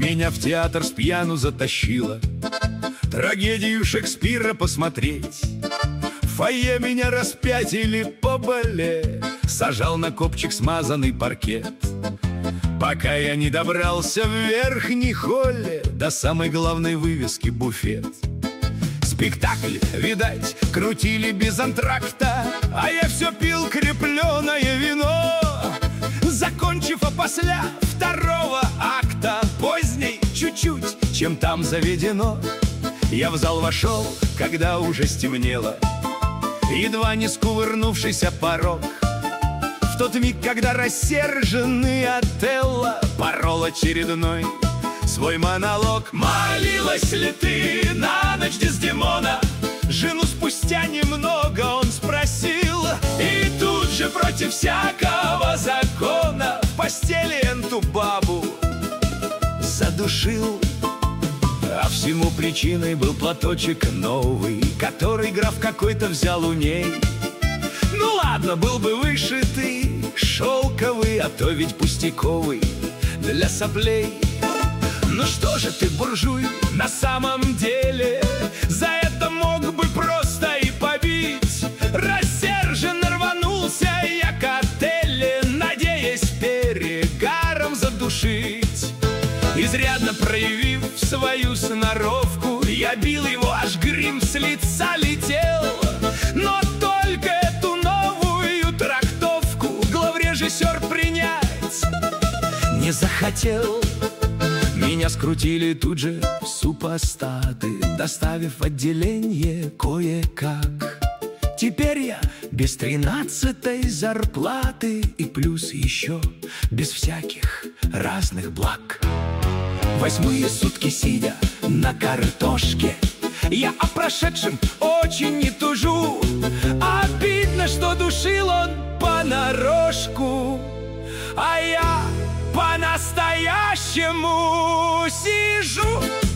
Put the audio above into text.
Меня в театр с пьяну затащило трагедию Шекспира посмотреть. В фойе меня распятили по бале, сажал на копчик смазанный паркет. Пока я не добрался в верхней холле до самой главной вывески буфет. Спектакль, видать, крутили без антракта, а я все пил крепленое вино. Закончив опосля второго акта, поздней чуть-чуть, чем там заведено, я в зал вошел, когда уже стемнело, едва не скувырнувшись о порог. В тот миг, когда рассерженный Отелло порол очередной свой монолог. Молилась ли ты на ночь Дездемона? Жену спустя немного он спросил, и тут же против всякого закона в постели эту бабу задушил. А всему причиной был платочек новый, который граф какой-то взял у ней. Ну ладно, был бы вышитый, шелковый, а то ведь пустяковый для соплей. Ну что же ты, буржуй, на самом деле, за это мог бы просто и побить. Рассерженно рванулся я к Отелле, надеясь перегаром задушить. Изрядно проявив свою сноровку, я бил его, аж грим с лица летел. Но только эту новую трактовку главрежиссер принять не захотел. Меня скрутили тут же в супостаты, доставив в отделение кое-как. Теперь я без 13-й зарплаты и плюс еще без всяких разных благ. 8-е сутки сидя на картошке, я о прошедшем очень не тужу. Обидно, что душил он понарошку, а я по-настоящему сижу.